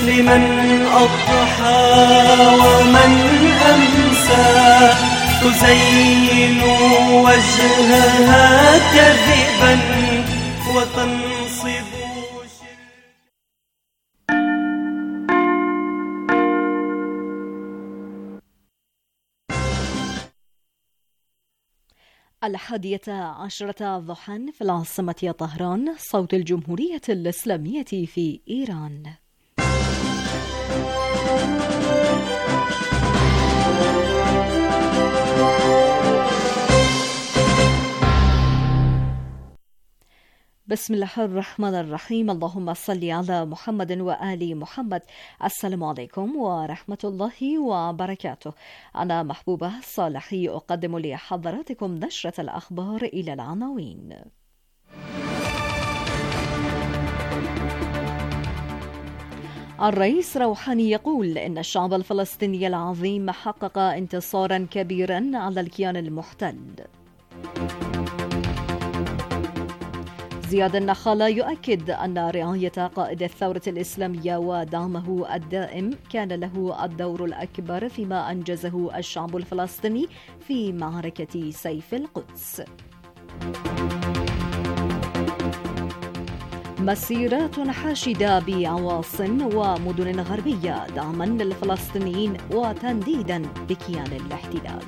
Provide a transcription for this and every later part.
لمن أضحى ومن أمسى تزين وجهها كذبا وتنصب. الحادية ضحى في العاصمة طهران، صوت الجمهورية الإسلامية في إيران. بسم الله الرحمن الرحيم. اللهم صل على محمد وآل محمد. السلام عليكم ورحمة الله وبركاته. أنا محبوبة صالحي أقدم لحضراتكم نشرة الأخبار إلى العناوين. الرئيس روحاني يقول إن الشعب الفلسطيني العظيم حقق انتصارا كبيرا على الكيان المحتل. زياد النخالة يؤكد أن رعاية قائد الثورة الإسلامية ودعمه الدائم كان له الدور الأكبر فيما أنجزه الشعب الفلسطيني في معركة سيف القدس. مسيرات حاشدة بعواصم ومدن غربية دعما للفلسطينيين وتنديدا بكيان الاحتلال.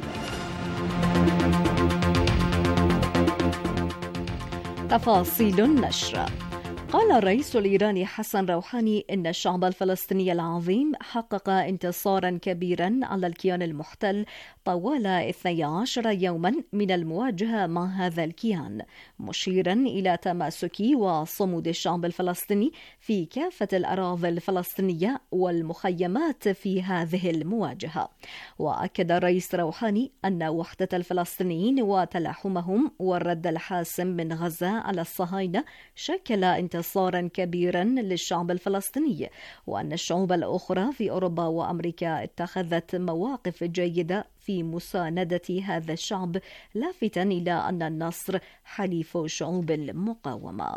تفاصيل النشر. قال الرئيس الإيراني حسن روحاني إن الشعب الفلسطيني العظيم حقق انتصارا كبيرا على الكيان المحتل طوال 12 يوما من المواجهة مع هذا الكيان، مشيرا إلى تماسك وصمود الشعب الفلسطيني في كافة الأراضي الفلسطينية والمخيمات في هذه المواجهة. وأكد الرئيس روحاني أن وحدة الفلسطينيين وتلاحمهم والرد الحاسم من غزة على الصهاينة شكل انتصارا كبيرا للشعب الفلسطيني، وأن الشعوب الأخرى في أوروبا وأمريكا اتخذت مواقف جيدة في مساندة هذا الشعب، لافتا إلى أن النصر حليف شعوب المقاومة.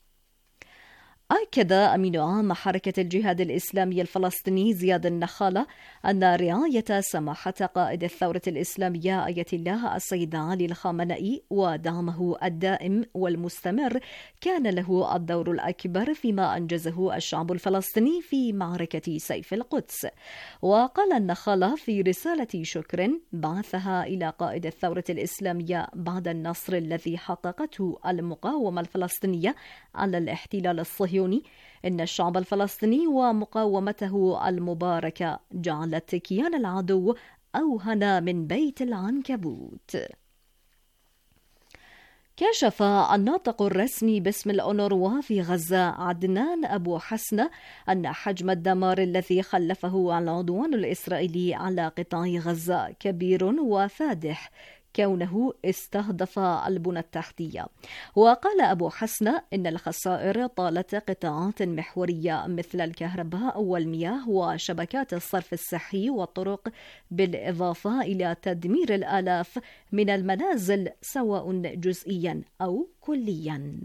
أكد أمين عام حركة الجهاد الإسلامي الفلسطيني زياد النخالة أن رعاية سماحة قائد الثورة الإسلامية آية الله السيد علي الخامنئي ودعمه الدائم والمستمر كان له الدور الأكبر فيما أنجزه الشعب الفلسطيني في معركة سيف القدس. وقال النخالة في رسالة شكر بعثها إلى قائد الثورة الإسلامية بعد النصر الذي حققته المقاومة الفلسطينية على الاحتلال الصهيوني إن الشعب الفلسطيني ومقاومته المباركة جعلت كيان العدو أوهن من بيت العنكبوت. كشف الناطق الرسمي باسم الأونروا في غزة عدنان أبو حسنة أن حجم الدمار الذي خلفه العدوان الإسرائيلي على قطاع غزة كبير وفادح، كونه استهدف البنى التحتية. وقال أبو حسنة إن الخسائر طالت قطاعات محورية مثل الكهرباء والمياه وشبكات الصرف الصحي والطرق، بالإضافة إلى تدمير الآلاف من المنازل سواء جزئيا أو كليا.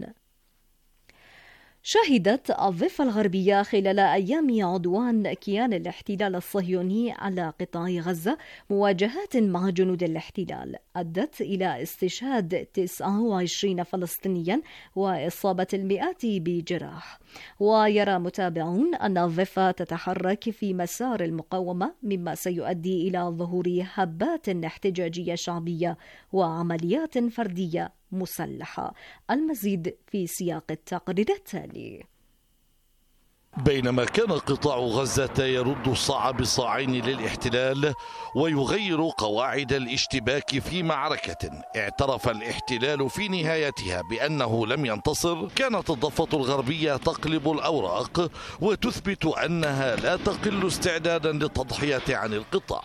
شهدت الضفة الغربية خلال أيام عدوان كيان الاحتلال الصهيوني على قطاع غزة مواجهات مع جنود الاحتلال أدت إلى استشهاد 29 فلسطينيا وإصابة المئات بجراح. ويرى متابعون أن الضفة تتحرك في مسار المقاومة، مما سيؤدي إلى ظهور هبات احتجاجية شعبية وعمليات فردية مسلحة. المزيد في سياق التقرير التالي. بينما كان قطاع غزة يرد الصاع بصاعين للاحتلال ويغير قواعد الاشتباك في معركة اعترف الاحتلال في نهايتها بأنه لم ينتصر، كانت الضفة الغربية تقلب الأوراق وتثبت أنها لا تقل استعدادا للتضحية عن القطاع.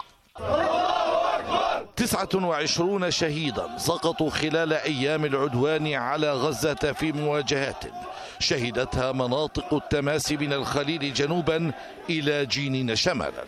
29 شهيدا سقطوا خلال أيام العدوان على غزة في مواجهات شهدتها مناطق التماس من الخليل جنوبا إلى جنين شمالا،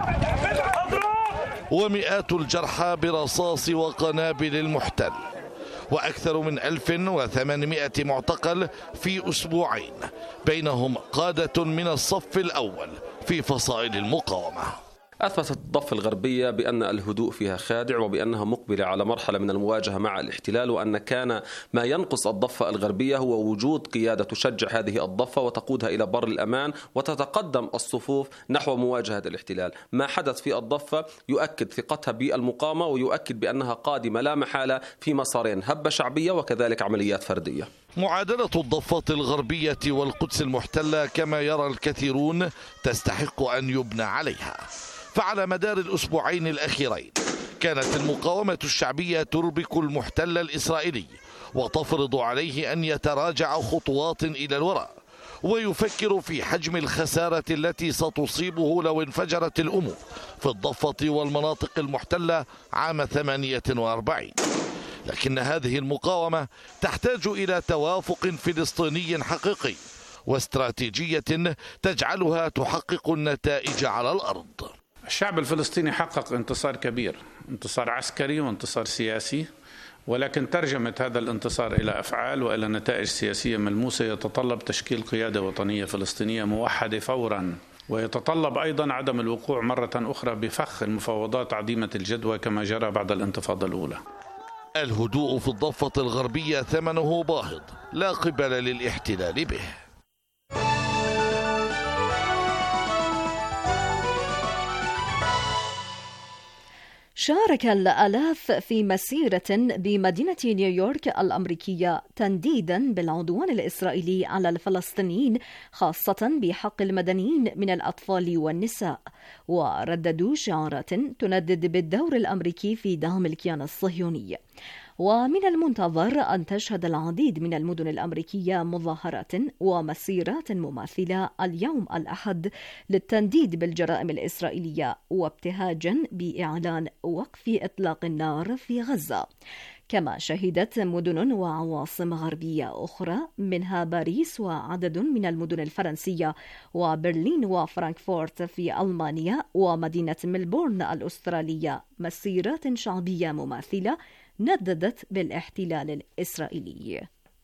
ومئات الجرحى برصاص وقنابل المحتل، وأكثر من 1800 معتقل في أسبوعين، بينهم قادة من الصف الأول في فصائل المقاومة. أثبتت الضفة الغربية بأن الهدوء فيها خادع وبأنها مقبلة على مرحلة من المواجهة مع الاحتلال، وأن كان ما ينقص الضفة الغربية هو وجود قيادة تشجع هذه الضفة وتقودها إلى بر الأمان وتتقدم الصفوف نحو مواجهة الاحتلال. ما حدث في الضفة يؤكد ثقتها بالمقاومة ويؤكد بأنها قادمة لا محالة في مسارين: هبة شعبية وكذلك عمليات فردية. معادلة الضفة الغربية والقدس المحتلة كما يرى الكثيرون تستحق أن يبنى عليها. فعلى مدار الأسبوعين الأخيرين كانت المقاومة الشعبية تربك المحتل الإسرائيلي وتفرض عليه أن يتراجع خطوات إلى الوراء ويفكر في حجم الخسارة التي ستصيبه لو انفجرت الأمور في الضفة والمناطق المحتلة عام 48. لكن هذه المقاومة تحتاج إلى توافق فلسطيني حقيقي واستراتيجية تجعلها تحقق النتائج على الأرض. الشعب الفلسطيني حقق انتصار كبير، انتصار عسكري وانتصار سياسي، ولكن ترجمة هذا الانتصار إلى أفعال وإلى نتائج سياسية ملموسة يتطلب تشكيل قيادة وطنية فلسطينية موحدة فورا، ويتطلب أيضا عدم الوقوع مرة أخرى بفخ المفاوضات عديمة الجدوى كما جرى بعد الانتفاضة الأولى. الهدوء في الضفة الغربية ثمنه باهظ لا قبل للاحتلال به. شارك الآلاف في مسيرة بمدينة نيويورك الأمريكية تنديدا بالعدوان الإسرائيلي على الفلسطينيين، خاصة بحق المدنيين من الأطفال والنساء، ورددوا شعارات تندد بالدور الأمريكي في دعم الكيان الصهيوني. ومن المنتظر أن تشهد العديد من المدن الأمريكية مظاهرات ومسيرات مماثلة اليوم الأحد للتنديد بالجرائم الإسرائيلية وابتهاجا بإعلان وقف إطلاق النار في غزة. كما شهدت مدن وعواصم غربية أخرى منها باريس وعدد من المدن الفرنسية وبرلين وفرانكفورت في ألمانيا ومدينة ملبورن الأسترالية مسيرات شعبية مماثلة نددت بالاحتلال الإسرائيلي.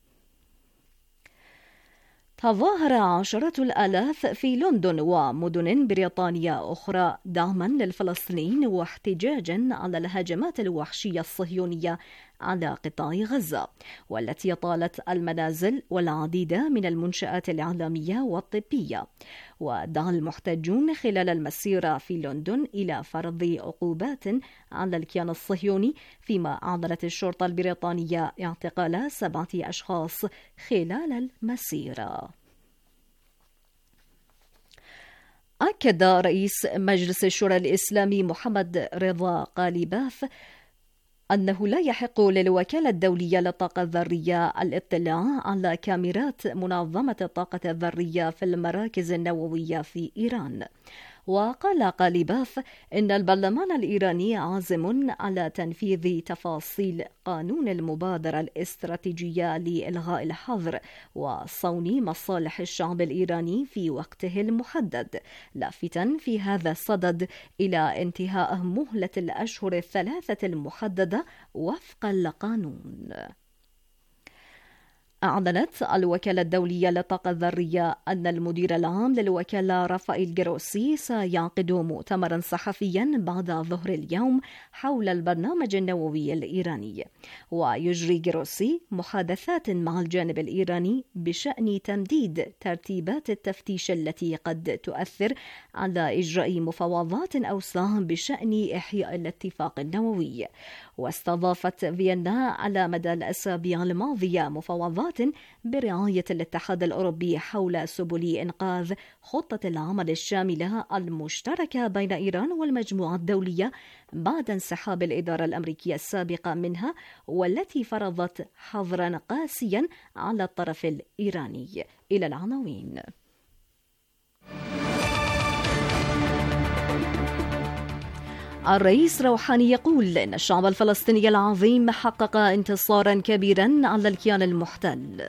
تظاهر عشرات الآلاف في لندن ومدن بريطانيا أخرى دعما للفلسطينيين واحتجاجا على الهجمات الوحشية الصهيونية على قطاع غزة، والتي طالت المنازل والعديد من المنشآت الإعلامية والطبية. ودعا المحتجون خلال المسيرة في لندن إلى فرض عقوبات على الكيان الصهيوني، فيما أعلنت الشرطة البريطانية اعتقال 7 أشخاص خلال المسيرة. أكد رئيس مجلس الشورى الإسلامي محمد رضا قالباف أنه لا يحق للوكالة الدولية للطاقة الذرية الاطلاع على كاميرات منظمة الطاقة الذرية في المراكز النووية في إيران. وقال قالباف إن البرلمان الإيراني عازم على تنفيذ تفاصيل قانون المبادرة الاستراتيجية لإلغاء الحظر وصون مصالح الشعب الإيراني في وقته المحدد، لافتاً في هذا الصدد إلى انتهاء مهلة الأشهر 3 المحددة وفق القانون. أعلنت الوكالة الدولية للطاقة الذرية أن المدير العام للوكالة رافائيل جروسي سيعقد مؤتمرا صحفيا بعد ظهر اليوم حول البرنامج النووي الإيراني. ويجري جروسي محادثات مع الجانب الإيراني بشأن تمديد ترتيبات التفتيش التي قد تؤثر على إجراء مفاوضات أوسع بشأن إحياء الاتفاق النووي. واستضافت فيينا على مدى الأسابيع الماضية مفاوضات برعاية الاتحاد الأوروبي حول سبل إنقاذ خطة العمل الشاملة المشتركة بين إيران والمجموعة الدولية بعد انسحاب الإدارة الأمريكية السابقة منها، والتي فرضت حظرا قاسيا على الطرف الإيراني. إلى العناوين. الرئيس روحاني يقول إن الشعب الفلسطيني العظيم حقق انتصارا كبيرا على الكيان المحتل.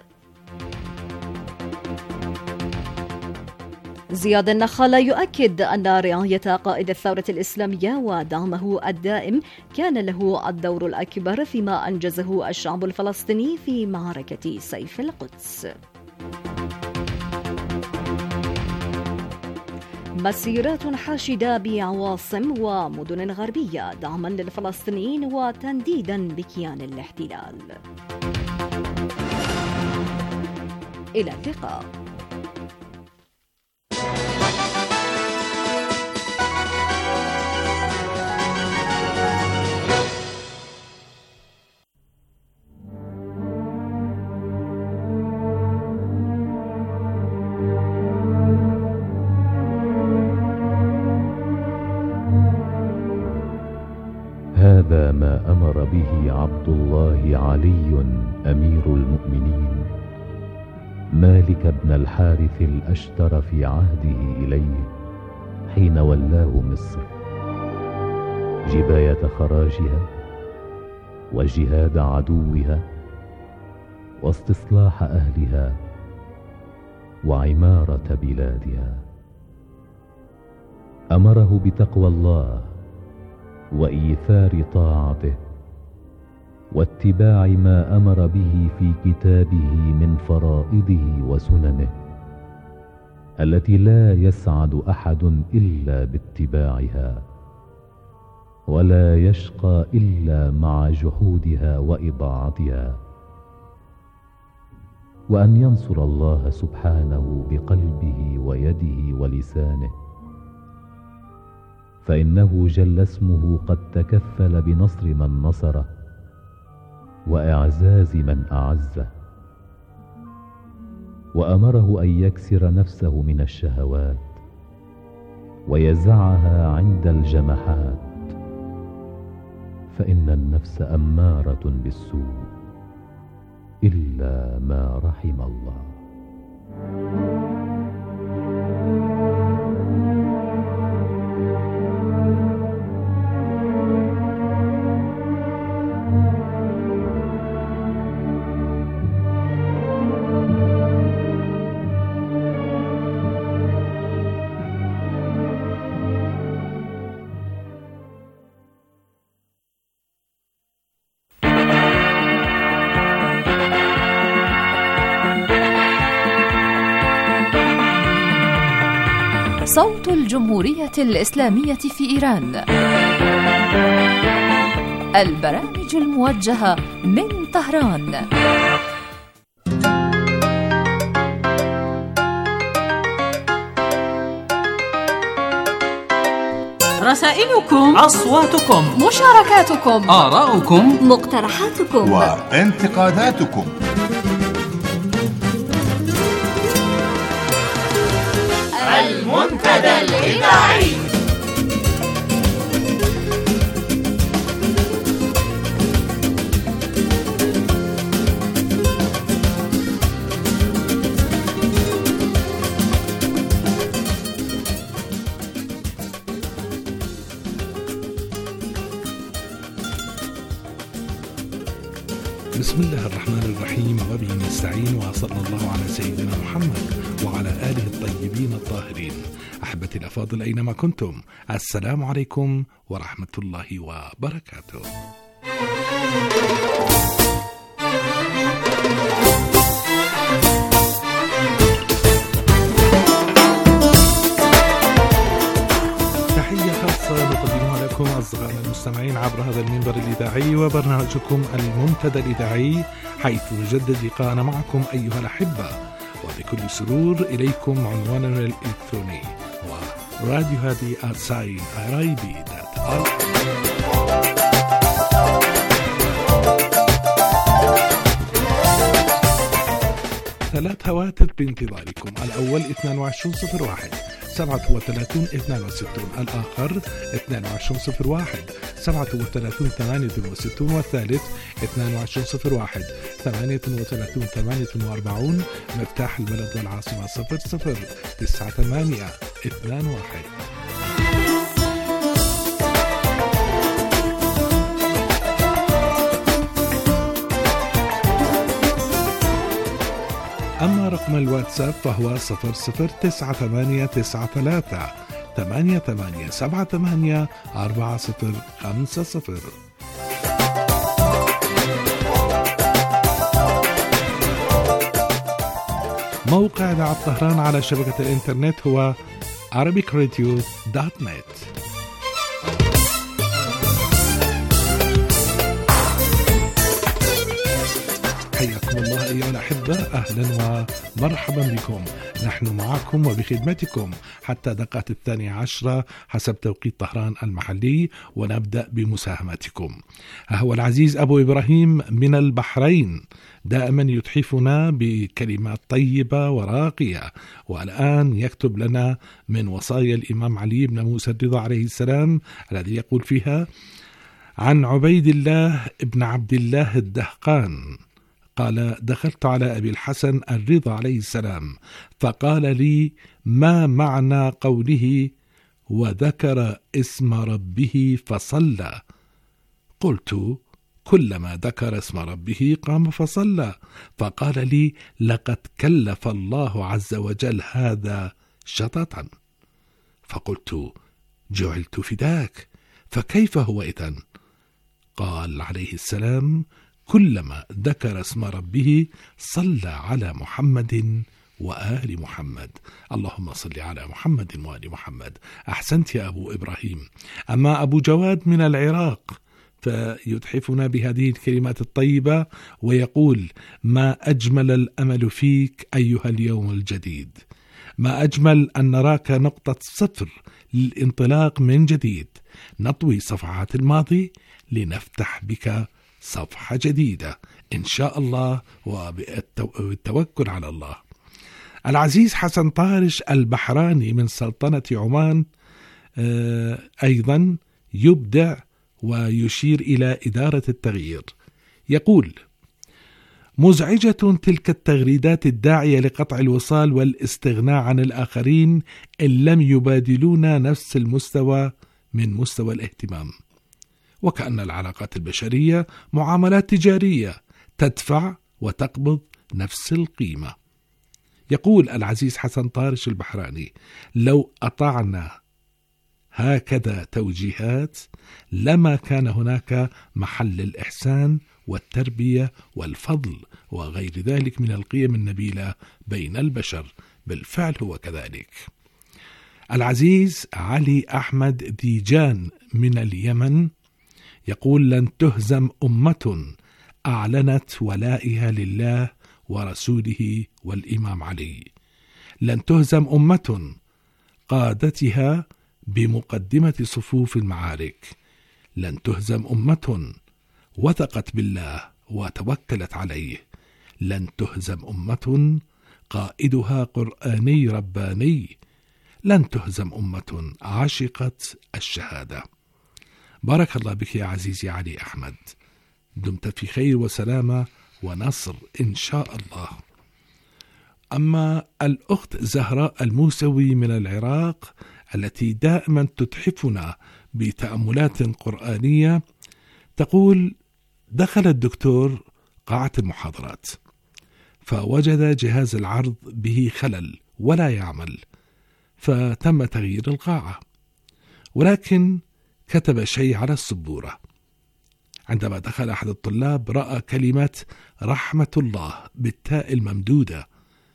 زياد النخالة يؤكد أن رعاية قائد الثورة الإسلامية ودعمه الدائم كان له الدور الأكبر فيما أنجزه الشعب الفلسطيني في معركة سيف مسيرات حاشدة بعواصم ومدن غربية دعما للفلسطينيين وتنديدا بكيان الاحتلال. إلى اللقاء. هذا ما أمر به عبد الله علي أمير المؤمنين مالك بن الحارث الأشتر في عهده إليه حين ولاه مصر، جباية خراجها وجهاد عدوها واستصلاح أهلها وعمارة بلادها. أمره بتقوى الله وإيثار طاعته واتباع ما أمر به في كتابه من فرائضه وسننه التي لا يسعد أحد إلا باتباعها ولا يشقى إلا مع جحودها وإضاعتها، وأن ينصر الله سبحانه بقلبه ويده ولسانه، فإنه جل اسمه قد تكفل بنصر من نصره وإعزاز من أعزه. وأمره أن يكسر نفسه من الشهوات ويزعها عند الجمحات، فإن النفس أمارة بالسوء إلا ما رحم الله. صوت الجمهورية الإسلامية في إيران، البرامج الموجهة من طهران. رسائلكم، أصواتكم، مشاركاتكم، آراؤكم، مقترحاتكم وانتقاداتكم. المنتدى الإذاعي. بسم الله الرحمن الرحيم، وبه نستعين، وصلى الله على سيدنا محمد وعلى آله الطيبين الطاهرين. أحبتي الأفاضل أينما كنتم، السلام عليكم ورحمة الله وبركاته. تحية خاصة نقدمها لكم أصدقائنا المستمعين عبر هذا المنبر الإذاعي وبرنامجكم المنتدى الإذاعي، حيث نجدد لقاءنا معكم أيها الأحبة، وبكل سرور إليكم عنواننا الإلكتروني هو راديو هادي @irib.org. ثلاث هواتف بانتظاركم، الأول 2201 37 62، الآخر 2201 37 68، والثالث 2201 38 48. مفتاح البلد والعاصمة 009821. أما رقم الواتساب فهو 009893 8878 4050. موقع إذاعة طهران على شبكة الإنترنت هو arabicradio.net. حياكم الله أيها الأحبة، أهلا ومرحبا بكم. نحن معكم وبخدمتكم حتى دقات 12 حسب توقيت طهران المحلي، ونبدأ بمساهمتكم. هو العزيز أبو إبراهيم من البحرين دائما يتحفنا بكلمات طيبة وراقية، والآن يكتب لنا من وصايا الإمام علي بن موسى الرضا عليه السلام الذي يقول فيها: عن عبيد الله بن عبد الله الدهقان قال: دخلت على أبي الحسن الرضا عليه السلام فقال لي: ما معنى قوله وذكر اسم ربه فصلى؟ قلت: كلما ذكر اسم ربه قام فصلى. فقال لي: لقد كلف الله عز وجل هذا شططا. فقلت: جعلت فداك، فكيف هو إذن؟ قال عليه السلام: كلما ذكر اسم ربه صلى على محمد وآل محمد. اللهم صل على محمد وآل محمد. أحسنت يا أبو إبراهيم. أما أبو جواد من العراق فيتحفنا بهذه الكلمات الطيبة ويقول: ما أجمل الأمل فيك أيها اليوم الجديد، ما أجمل أن نراك نقطة صفر للانطلاق من جديد، نطوي صفحات الماضي لنفتح بك صفحة جديدة إن شاء الله وبالتوكل على الله. العزيز حسن طارش البحراني من سلطنة عمان أيضا يبدع ويشير إلى إدارة التغيير. يقول: مزعجة تلك التغريدات الداعية لقطع الوصال والاستغناء عن الآخرين إن لم يبادلونا نفس المستوى من مستوى الاهتمام، وكأن العلاقات البشرية معاملات تجارية تدفع وتقبض نفس القيمة. يقول العزيز حسن طارش البحراني: لو أطعنا هكذا توجيهات لما كان هناك محل الإحسان والتربية والفضل وغير ذلك من القيم النبيلة بين البشر. بالفعل هو كذلك. العزيز علي أحمد ديجان من اليمن يقول: لن تهزم أمة أعلنت ولائها لله ورسوله والإمام علي، لن تهزم أمة قادتها بمقدمة صفوف المعارك، لن تهزم أمة وثقت بالله وتوكلت عليه، لن تهزم أمة قائدها قرآني رباني، لن تهزم أمة عشقت الشهادة. بارك الله بك يا عزيزي علي أحمد، دمت في خير وسلامة ونصر إن شاء الله. أما الأخت زهراء الموسوي من العراق التي دائما تتحفنا بتأملات قرآنية تقول: دخل الدكتور قاعة المحاضرات فوجد جهاز العرض به خلل ولا يعمل، فتم تغيير القاعة، ولكن كتب شيء على السبورة. عندما دخل أحد الطلاب رأى كلمة رحمة الله بالتاء الممدودة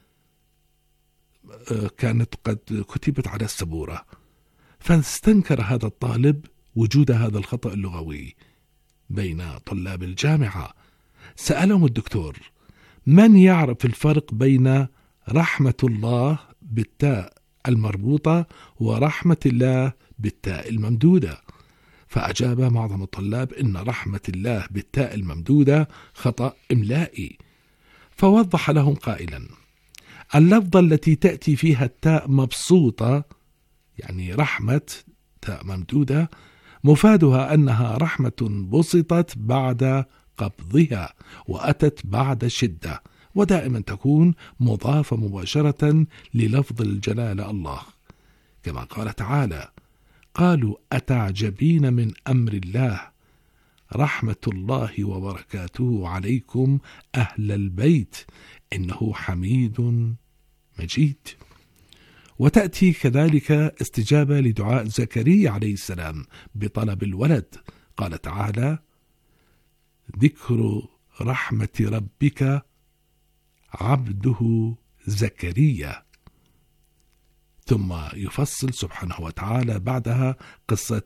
كانت قد كتبت على السبورة، فاستنكر هذا الطالب وجود هذا الخطأ اللغوي بين طلاب الجامعة. سألهم الدكتور: من يعرف الفرق بين رحمة الله بالتاء المربوطة ورحمة الله بالتاء الممدودة؟ فأجاب معظم الطلاب إن رحمة الله بالتاء الممدودة خطأ إملائي. فوضح لهم قائلا: اللفظة التي تأتي فيها التاء مبسوطة يعني رحمة تاء ممدودة مفادها أنها رحمة بسطت بعد قبضها وأتت بعد شدة، ودائما تكون مضافة مباشرة للفظ الجلالة الله، كما قال تعالى: قالوا أتعجبين من أمر الله رحمة الله وبركاته عليكم أهل البيت إنه حميد مجيد. وتأتي كذلك استجابة لدعاء زكريا عليه السلام بطلب الولد، قال تعالى: ذكر رحمة ربك عبده زكريا. ثم يفصل سبحانه وتعالى بعدها قصة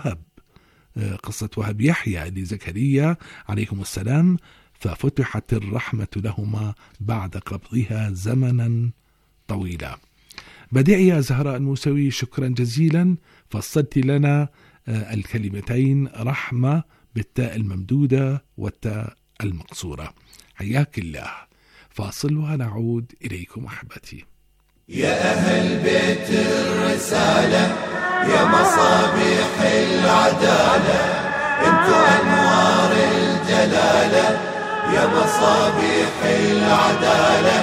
وهب يحيى لزكريا عليهم السلام، ففتحت الرحمة لهما بعد قبضها زمنا طويلا. بديعية زهراء الموسوي، شكرا جزيلا، فصلت لنا الكلمتين رحمة بالتاء الممدودة والتاء المقصورة، حياك الله. فاصل ونعود إليكم أحبتي. يا أهل بيت الرسالة، يا مصابيح العدالة، انتو أنوار الجلالة، يا مصابيح العدالة،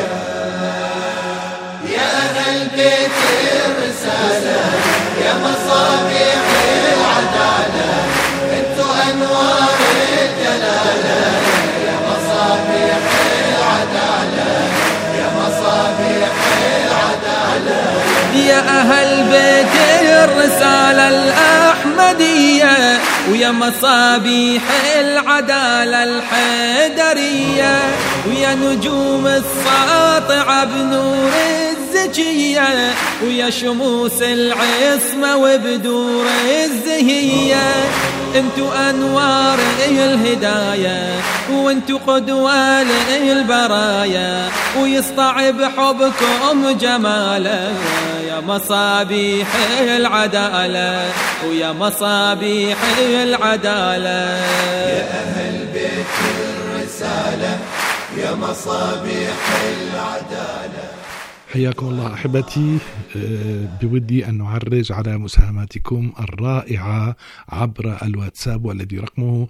يا أهل بيت الرسالة، يا مصابيح العدالة، انتو أنوار الجلالة، يا مصابيح العدالة، يا مصابيح العدالة، يا أهل بيت الرسالة الأحمدية، ويا مصابيح العدالة الحيدرية، ويا نجوم الساطعة بنور الزكية، ويا شموس العصمة وبدور الزهية، انتو أنوار الهداية، وانتو قدوة للبرايا، ويسطع بحبكم جمالا، يا مصابيح العدالة، ويا مصابيح العدالة، يا أهل بيت الرسالة، يا مصابيح العدالة. حياكم الله أحبتي. بودي أن نعرج على مساهماتكم الرائعة عبر الواتساب، والذي رقمه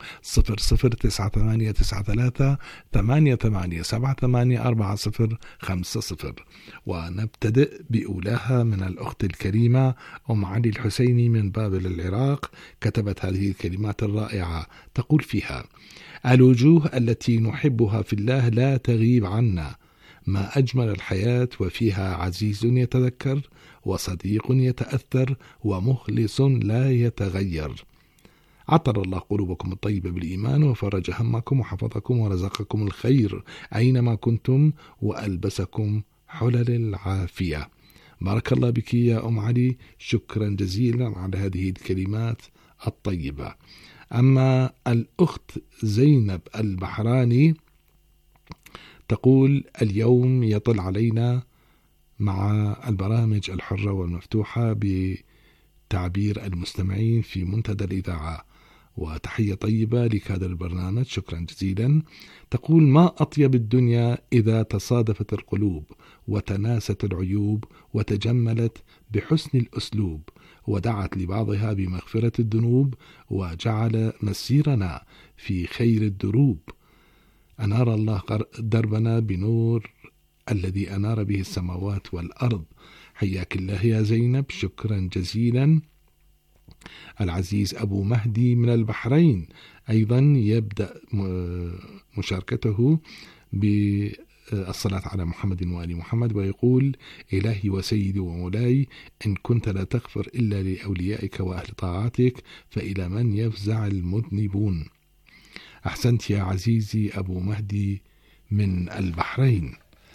00989388784050. ونبتدئ بأولاها من الأخت الكريمة أم علي الحسيني من بابل العراق. كتبت هذه الكلمات الرائعة، تقول فيها: الوجوه التي نحبها في الله لا تغيب عنا، ما أجمل الحياة وفيها عزيز يتذكر، وصديق يتأثر، ومخلص لا يتغير. عطر الله قلوبكم الطيبة بالإيمان، وفرج همكم، وحفظكم، ورزقكم الخير أينما كنتم، وألبسكم حلل العافية. بارك الله بك يا أم علي، شكرا جزيلا على هذه الكلمات الطيبة. أما الأخت زينب البحراني تقول: اليوم يطل علينا مع البرامج الحرة والمفتوحة بتعبير المستمعين في منتدى الإذاعة، وتحية طيبة لكادر البرنامج، شكرا جزيلا. تقول: ما أطيب الدنيا إذا تصادفت القلوب وتناست العيوب وتجملت بحسن الأسلوب، ودعت لبعضها بمغفرة الذنوب، وجعل مسيرنا في خير الدروب. أنار الله دربنا بنور الذي أنار به السماوات والأرض. حياك الله يا زينب، شكرا جزيلا. العزيز أبو مهدي من البحرين أيضا يبدأ مشاركته بالصلاة على محمد وآل محمد، ويقول: إلهي وسيدي ومولاي، إن كنت لا تغفر إلا لأوليائك وأهل طاعتك، فإلى من يفزع المذنبون. أحسنت يا عزيزي أبو مهدي من البحرين.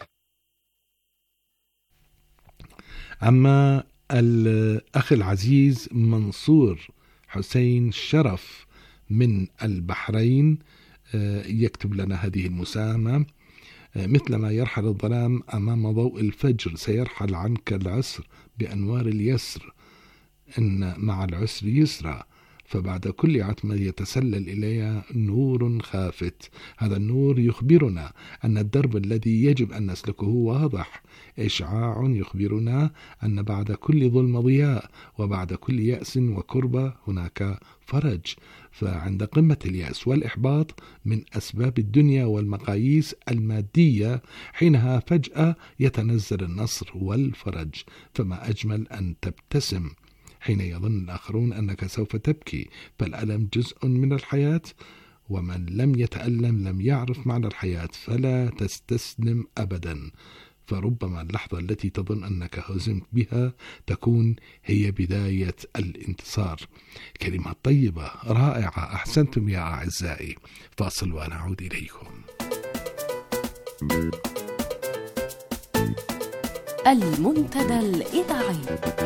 أما الأخ العزيز منصور حسين شرف من البحرين يكتب لنا هذه المساهمة: مثلما يرحل الظلام أمام ضوء الفجر، سيرحل عنك العسر بأنوار اليسر، إن مع العسر يسرا، فبعد كل عتمة يتسلل إليها نور خافت. هذا النور يخبرنا أن الدرب الذي يجب أن نسلكه واضح، إشعاع يخبرنا أن بعد كل ظلم ضياء، وبعد كل يأس وكربة هناك فرج. فعند قمة اليأس والإحباط من أسباب الدنيا والمقاييس المادية، حينها فجأة يتنزل النصر والفرج. فما أجمل أن تبتسم حين يظن الآخرون أنك سوف تبكي، فالألم جزء من الحياة، ومن لم يتألم لم يعرف معنى الحياة. فلا تستسلم أبدا، فربما اللحظة التي تظن أنك هزمت بها تكون هي بداية الانتصار. كلمات طيبة رائعة، أحسنتم يا أعزائي. فاصل ونعود إليكم. المنتدى الإذاعي.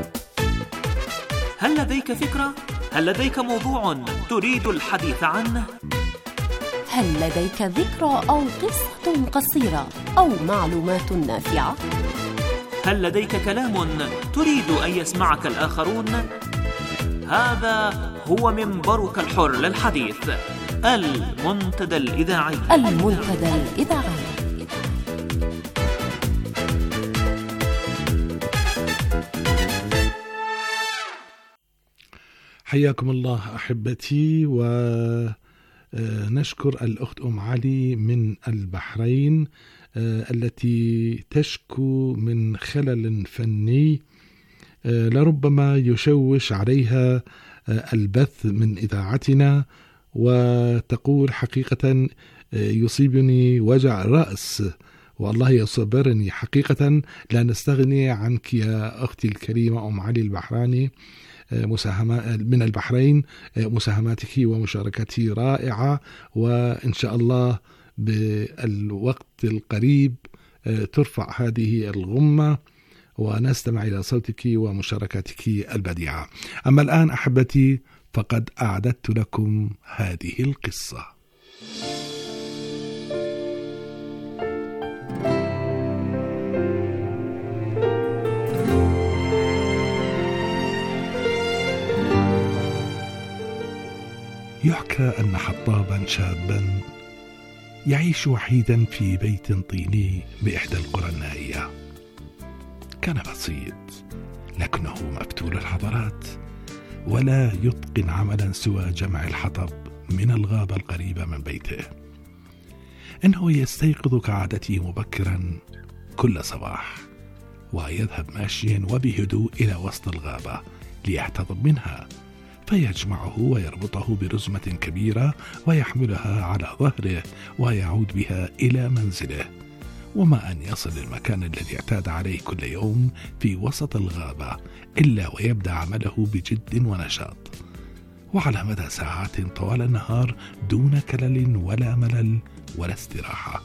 هل لديك فكرة؟ هل لديك موضوع تريد الحديث عنه؟ هل لديك ذكرى أو قصة قصيرة أو معلومات نافعة؟ هل لديك كلام تريد أن يسمعك الآخرون؟ هذا هو منبرك الحر للحديث، المنتدى الإذاعي. المنتدى الإذاعي. حياكم الله أحبتي، ونشكر الأخت أم علي من البحرين التي تشكو من خلل فني لربما يشوش عليها البث من إذاعتنا، وتقول حقيقة يصيبني وجع رأس والله يصبرني، حقيقة لا نستغني عنك يا أختي الكريمة أم علي البحراني من البحرين. مساهماتك ومشاركتك رائعة، وإن شاء الله بالوقت القريب ترفع هذه الغمة ونستمع إلى صوتك ومشاركاتك البديعة. أما الآن أحبتي فقد أعددت لكم هذه القصة. يحكى أن حطابا شابا يعيش وحيدا في بيت طيني بإحدى القرى النائية. كان بسيط لكنه مفتول الحضارات، ولا يتقن عملا سوى جمع الحطب من الغابة القريبة من بيته. إنه يستيقظ كعادته مبكرا كل صباح، ويذهب ماشيا وبهدوء إلى وسط الغابة ليحتطب منها، فيجمعه ويربطه برزمة كبيرة ويحملها على ظهره ويعود بها إلى منزله. وما أن يصل المكان الذي اعتاد عليه كل يوم في وسط الغابة إلا ويبدأ عمله بجد ونشاط، وعلى مدى ساعات طوال النهار دون كلل ولا ملل ولا استراحة.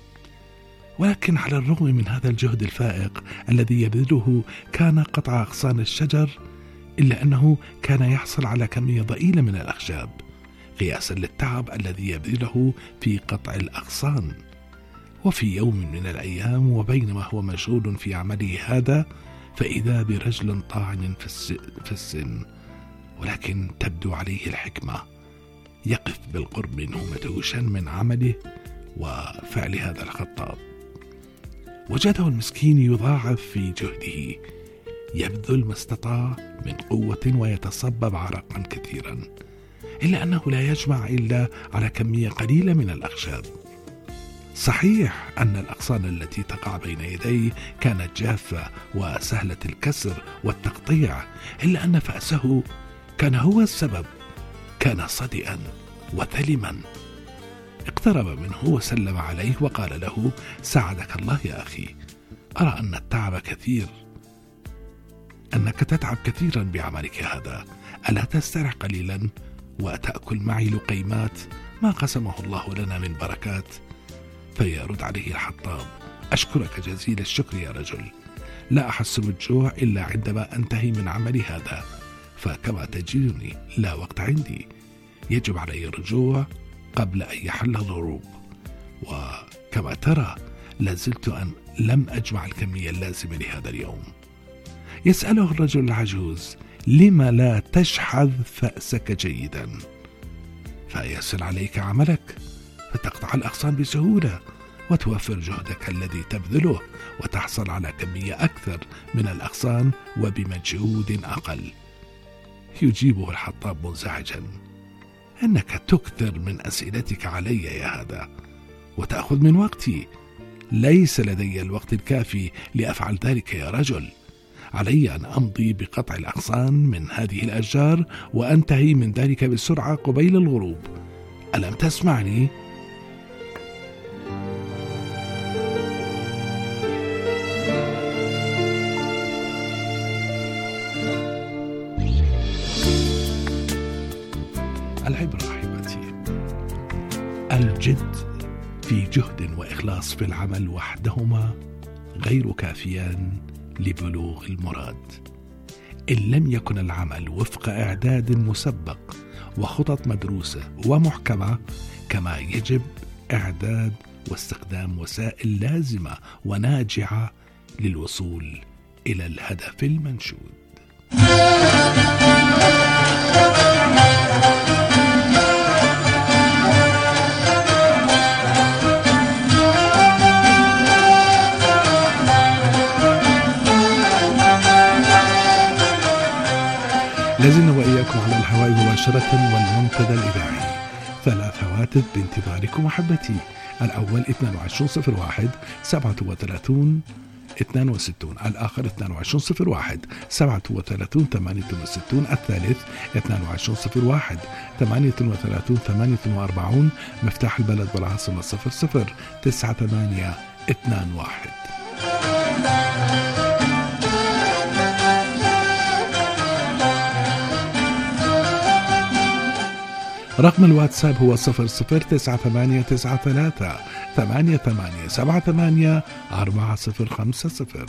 ولكن على الرغم من هذا الجهد الفائق الذي يبذله كان قطع أغصان الشجر، إلا أنه كان يحصل على كمية ضئيلة من الأخشاب قياسا للتعب الذي يبذله في قطع الأغصان. وفي يوم من الأيام وبينما هو مشغول في عمله هذا، فإذا برجل طاعن في السن، ولكن تبدو عليه الحكمة، يقف بالقرب منه مدهوشا من عمله وفعل هذا الخطاب. وجده المسكين يضاعف في جهده، يبذل ما استطاع من قوة ويتصبب عرقا كثيرا، إلا أنه لا يجمع إلا على كمية قليلة من الأخشاب. صحيح أن الأغصان التي تقع بين يديه كانت جافة وسهلة الكسر والتقطيع، إلا أن فأسه كان هو السبب. كان صدئا وثلما. اقترب منه وسلم عليه وقال له: ساعدك الله يا أخي، أرى أن التعب كثير، أنك تتعب كثيرا بعملك هذا، ألا تسترح قليلا وتأكل معي لقيمات ما قسمه الله لنا من بركات؟ فيرد عليه الحطاب: أشكرك جزيل الشكر يا رجل، لا أحس بالجوع إلا عندما أنتهي من عملي هذا، فكما تجدني لا وقت عندي، يجب علي الرجوع قبل أن يحل الغروب، وكما ترى لازلت أن لم أجمع الكمية اللازمة لهذا اليوم. يسأله الرجل العجوز: لما لا تشحذ فأسك جيدا؟ فيسهل عليك عملك، فتقطع الأغصان بسهولة وتوفر جهدك الذي تبذله، وتحصل على كمية أكثر من الأغصان وبمجهود أقل. يجيبه الحطاب منزعجا: إنك تكثر من أسئلتك علي يا هذا وتأخذ من وقتي، ليس لدي الوقت الكافي لأفعل ذلك يا رجل، علي أن أمضي بقطع الأغصان من هذه الأشجار وأنتهي من ذلك بسرعة قبيل الغروب، ألم تسمعني؟ العبرة أحبتي، الجد في جهد وإخلاص في العمل وحدهما غير كافيان لبلوغ المراد. إن لم يكن العمل وفق إعداد مسبق وخطط مدروسة ومحكمة، كما يجب إعداد واستخدام وسائل لازمة وناجعة للوصول إلى الهدف المنشود. لازلنا وإياكم على الهواء مباشرة والمنتدى الإذاعي. 3 هواتف بانتظاركم أحبتي. الأول 2201 37 62، الآخر 2201 37 68، الثالث 2201 38 48، مفتاح البلد والعاصمة 009821. رقم الواتساب هو 009893 8878 4050.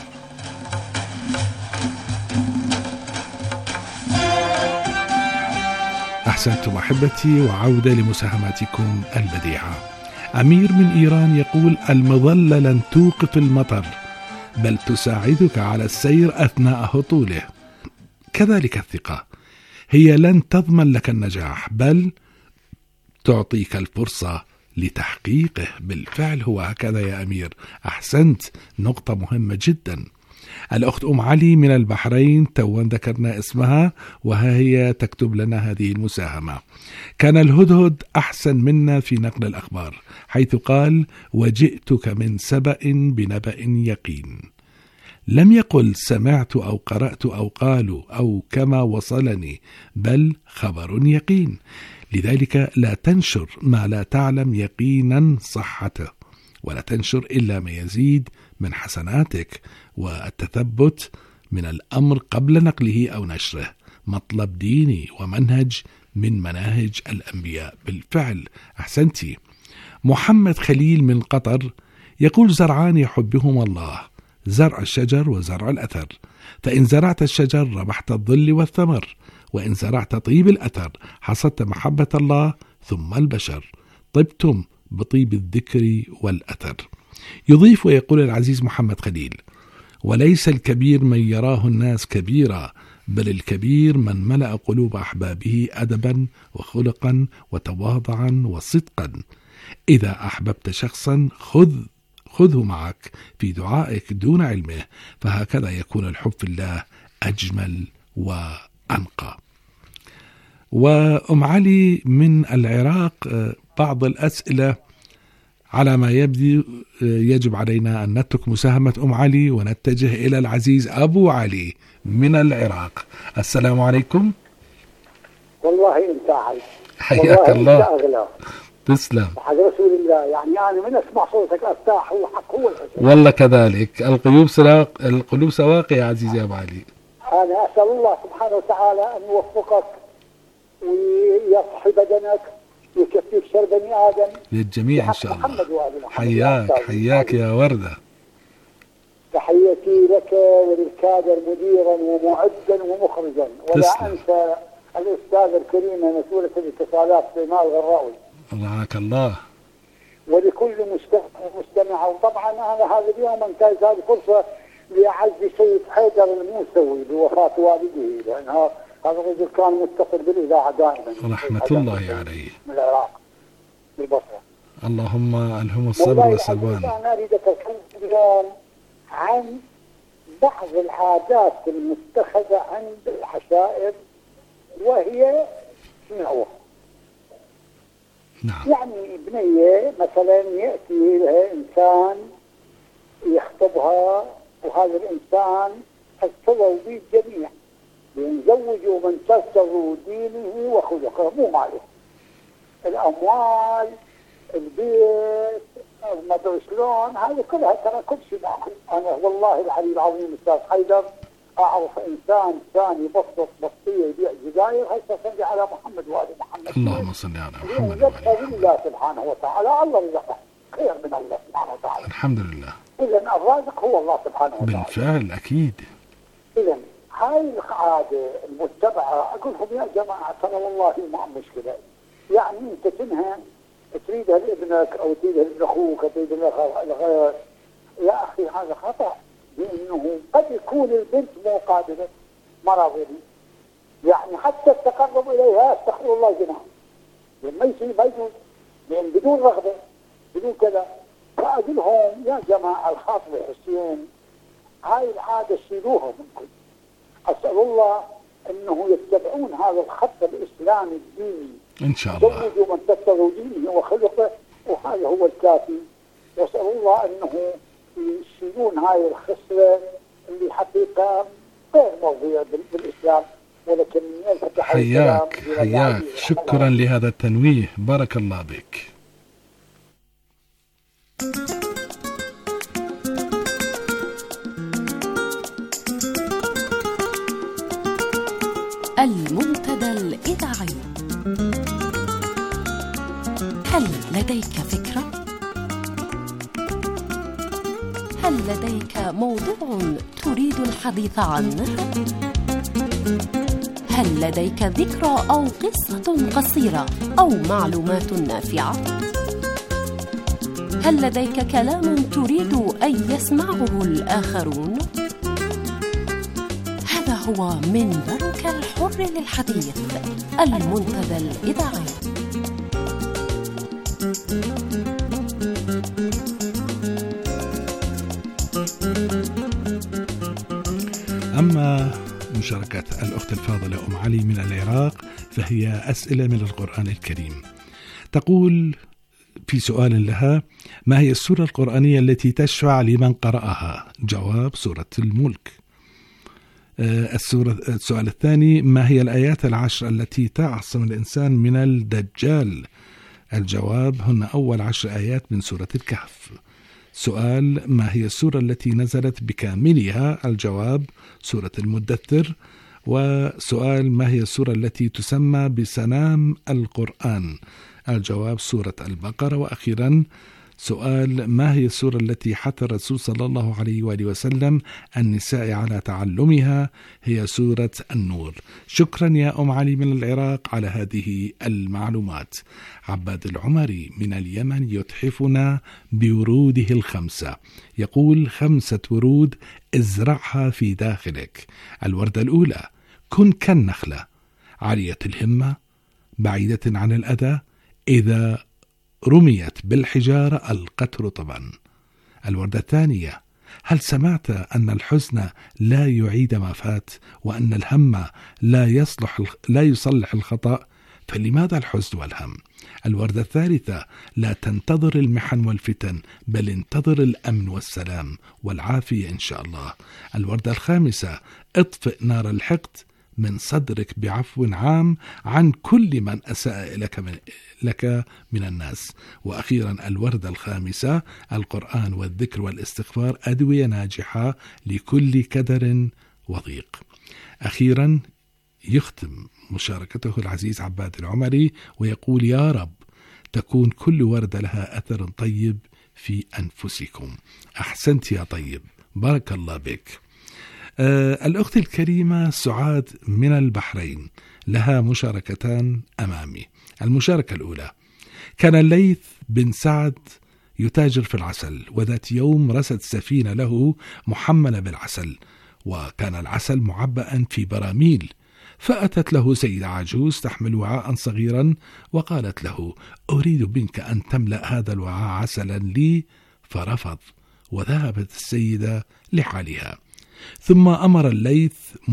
أحسنتم أحبتي، وعودة لمساهماتكم البديعة. أمير من إيران يقول: المظلة لن توقف المطر، بل تساعدك على السير أثناء هطوله. كذلك الثقة، هي لن تضمن لك النجاح، بل تعطيك الفرصة لتحقيقه. بالفعل هو هكذا يا أمير، أحسنت، نقطة مهمة جدا. الأخت أم علي من البحرين، توان ذكرنا اسمها وها هي تكتب لنا هذه المساهمة: كان الهدهد أحسن منا في نقل الأخبار، حيث قال: وجئتك من سبأ بنبأ يقين. لم يقل سمعت أو قرأت أو قالوا أو كما وصلني، بل خبر يقين. لذلك لا تنشر ما لا تعلم يقينا صحته، ولا تنشر إلا ما يزيد من حسناتك. والتثبت من الأمر قبل نقله أو نشره مطلب ديني ومنهج من مناهج الأنبياء. بالفعل أحسنتي. محمد خليل من قطر يقول: زرعان يحبهما الله، زرع الشجر وزرع الأثر، فإن زرعت الشجر ربحت الظل والثمر، وإن زرعت طيب الأثر حصدت محبة الله ثم البشر، طبتم بطيب الذكر والأثر. يضيف ويقول العزيز محمد خليل: وليس الكبير من يراه الناس كبيرا، بل الكبير من ملأ قلوب أحبابه أدبا وخلقا وتواضعا وصدقا. إذا أحببت شخصا خذه معك في دعائك دون علمه، فهكذا يكون الحب في الله أجمل وأنقى. وأم علي من العراق، بعض الأسئلة على ما يبدو يجب علينا أن نترك مساهمة أم علي ونتجه إلى العزيز أبو علي من العراق. السلام عليكم. والله أنت عايش، حياك الله. أغلى. تسلم. حق رسول الله، يعني أنا من أسمع صوتك أرتاح، هو حق هو الحسن. والله كذلك، القلوب سواقي يا عزيزي أبو علي. أنا أسأل الله سبحانه وتعالى أن يوفقك ويصحي بدنك ويكفيك شر بني آدم للجميع إن شاء الله. حياك يا وردة. تحياتي لك وللكادر مديرا ومعدا ومخرجا، ولا أنسى الأستاذ الكريم مسؤولة الاتصالات سليمان الغراوي. رعاك الله. ولكل مستمع. وطبعا أنا هذا اليوم انتهز هذه الفرصة لأعز سيد حيدر الموسوي بوفاة والده، لأن هذا الرجل كان متصل بالإذاعة دائما رحمة الله عليه من العراق بالبصرة. اللهم ألهم الصبر والسلوان. أنا أريد أتكلم اليوم عن بعض العادات المتخذة عند العشائر، وهي شنو؟ نعم. يعني بنية مثلا يأتي لها إنسان يخطبها، وهذا الإنسان ارتضوا به الجميع ينزوجوا من ترتضوا دينه وخلقه، مو ماله الأموال، البيت، ما ادري شلون، هذه كلها ترى كل شيء معه. أنا والله العلي العظيم أستاذ حيدر أعرف إنسان ثاني بسط بسطية يبيع جزاير، هسه صلي على محمد وآل محمد. اللهم صل على محمد. رزقها لله سبحانه وتعالى، الله رزقه خير من الله سبحانه وتعالى. الحمد لله. إذا الرازق هو الله سبحانه وتعالى. بالفعل أكيد. إذا هاي العادة المتبعة أقول لهم يا جماعة ترى والله ما مشكلة، يعني أنت تنهى تريدها لابنك أو تريدها لابن أخوك أو تريدها لغير، يا أخي هذا خطأ، لأنه قد يكون البنت مو قادرة مرض، يعني حتى التقرب إليها استغفر الله جناح ما يصير ما يجوز، لأن بدون رغبة بدون كذا. فأقول لهم يا جماعة الخاطب حسين هاي العادة شيلوها منكم. أسأل الله أنه يتبعون هذا الخط الإسلامي الديني إن شاء الله. زوجوا من تتبعوا دينه وخلقه، وهذا هو الكافي. وأسأل الله أنه يشيلون هاي الخصلة اللي حقيقة غير مرضية بالإسلام، ولكن حياك شكرا لهذا التنويه، بارك الله بك. المنتدى الإذاعي. هل لديك فكرة؟ هل لديك موضوع تريد الحديث عنه؟ هل لديك ذكرى أو قصة قصيرة أو معلومات نافعة؟ هل لديك كلام تريد أن يسمعه الآخرون؟ هذا هو منبرك الحر للحديث، المنتدى الإذاعي. أما مشاركة الأخت الفاضلة أم علي من العراق فهي أسئلة من القرآن الكريم. تقول في سؤال لها: ما هي السورة القرآنية التي تشفع لمن قرأها؟ جواب: سورة الملك. السؤال الثاني: ما هي الآيات 10 التي تعصم الإنسان من الدجال؟ الجواب: هن أول 10 آيات من سورة الكهف. سؤال: ما هي السورة التي نزلت بكاملها؟ الجواب: سورة المدثر. وسؤال: ما هي السورة التي تسمى بسنام القرآن؟ الجواب: سورة البقرة. وأخيرا سؤال: ما هي السورة التي حث الرسول صلى الله عليه وآله وسلم النساء على تعلمها؟ هي سورة النور. شكرا يا أم علي من العراق على هذه المعلومات. عباد العمري من اليمن يتحفنا بوروده الخمسة، يقول: 5 ورود ازرعها في داخلك. الوردة الأولى: كن كالنخلة، عالية الهمة، بعيدة عن الأذى، إذا رميت بالحجارة ألقت رطبا. الوردة الثانية: هل سمعت أن الحزن لا يعيد ما فات، وأن الهم لا يصلح الخطأ، فلماذا الحزن والهم؟ الوردة الثالثة: لا تنتظر المحن والفتن، بل انتظر الأمن والسلام والعافية إن شاء الله. الوردة الخامسة: اطفئ نار الحقد من صدرك بعفو عام عن كل من أساء لك من الناس. وأخيرا الوردة الخامسة: القرآن والذكر والاستغفار أدوية ناجحة لكل كدر وضيق. أخيرا يختم مشاركته العزيز عباد العمري ويقول: يا رب تكون كل وردة لها أثر طيب في أنفسكم. أحسنت يا طيب، بارك الله بك. الأخت الكريمة سعاد من البحرين لها مشاركتان أمامي. المشاركة الأولى: كان الليث بن سعد يتاجر في العسل، وذات يوم رست سفينة له محملة بالعسل، وكان العسل معبأ في براميل، فأتت له سيدة عجوز تحمل وعاء صغيرا وقالت له: أريد منك أن تملأ هذا الوعاء عسلا لي، فرفض، وذهبت السيدة لحالها. ثم أمر الليث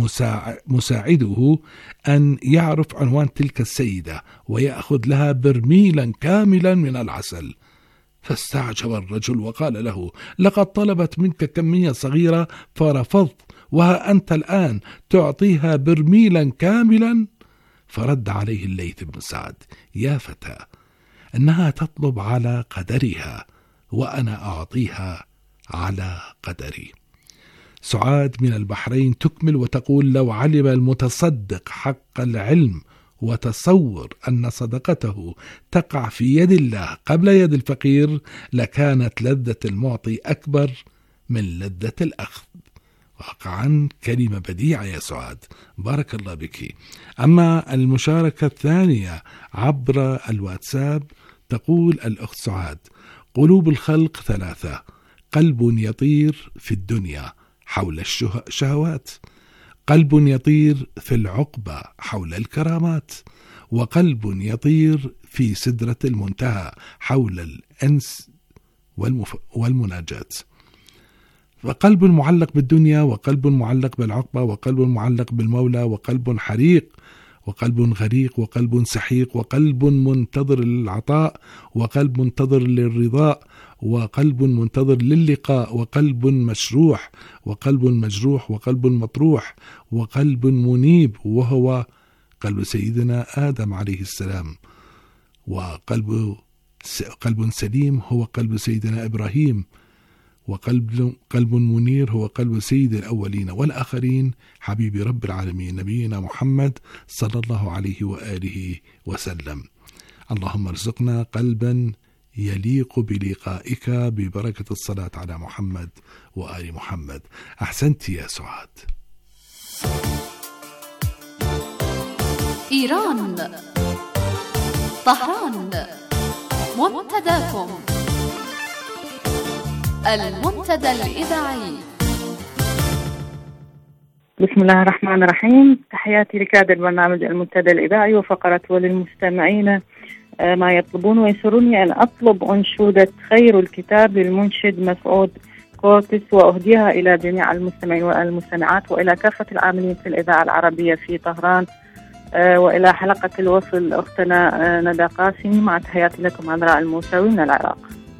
مساعده أن يعرف عنوان تلك السيدة ويأخذ لها برميلا كاملا من العسل، فاستعجب الرجل وقال له: لقد طلبت منك كمية صغيرة فرفضت، وها أنت الآن تعطيها برميلا كاملا؟ فرد عليه الليث بن سعد: يا فتى، إنها تطلب على قدرها، وأنا أعطيها على قدري. سعاد من البحرين تكمل وتقول: لو علم المتصدق حق العلم وتصور أن صدقته تقع في يد الله قبل يد الفقير، لكانت لذة المعطي أكبر من لذة الأخذ. واقعا كلمة بديعة يا سعاد، بارك الله بك. أما المشاركة الثانية عبر الواتساب تقول الأخت سعاد: قلوب الخلق ثلاثة، قلب يطير في الدنيا حول الشهوات، قلب يطير في العقبة حول الكرامات، وقلب يطير في سدرة المنتهى حول الأنس والمناجات. فقلب معلق بالدنيا، وقلب معلق بالعقبة، وقلب معلق بالمولى، وقلب حريق، وقلب غريق، وقلب سحيق، وقلب منتظر للعطاء، وقلب منتظر للرضاء، وقلب منتظر للقاء، وقلب مشروح، وقلب مجروح، وقلب مطروح، وقلب منيب وهو قلب سيدنا آدم عليه السلام، وقلب سليم هو قلب سيدنا إبراهيم، وقلب منير هو قلب سيد الأولين والآخرين حبيب رب العالمين نبينا محمد صلى الله عليه وآله وسلم. اللهم ارزقنا قلبا يليق بلقائك ببركة الصلاة على محمد وآل محمد. أحسنت يا سعاد. إيران، طهران، منتداكم، المنتدى الإذاعي. بسم الله الرحمن الرحيم. تحياتي لكادر برنامج المنتدى الإذاعي وفقرة وللمستمعين ما يطلبون، ويسرني أن أطلب أنشودة خير الكتاب للمنشد مسعود كورتس وأهديها إلى جميع المستمعين والمستمعات، وإلى كافة العاملين في الإذاعة العربية في طهران، وإلى حلقة الوصل أختنا ندى قاسمي. مع تحياتي لكم عذراء الموسوي من العراق.